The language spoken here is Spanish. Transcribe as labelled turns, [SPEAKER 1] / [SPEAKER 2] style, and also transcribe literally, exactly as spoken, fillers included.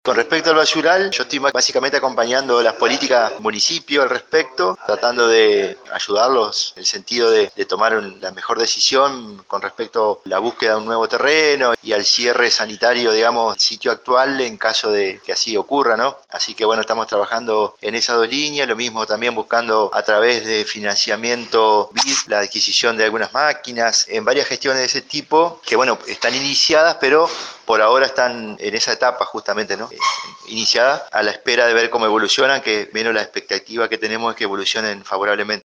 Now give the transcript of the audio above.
[SPEAKER 1] Con respecto al basural, yo estoy básicamente acompañando las políticas del municipio al respecto, tratando de ayudarlos en el sentido de, de tomar un, la mejor decisión con respecto a la búsqueda de un nuevo terreno y al cierre sanitario, digamos, del sitio actual en caso de que así ocurra, ¿no? Así que bueno, estamos trabajando en esas dos líneas, lo mismo también buscando a través de financiamiento B I D la adquisición de algunas máquinas, en varias gestiones de ese tipo, que bueno, están iniciadas, pero por ahora están en esa etapa justamente, ¿no? Eh, iniciada a la espera de ver cómo evolucionan, que menos la expectativa que tenemos es que evolucionen favorablemente.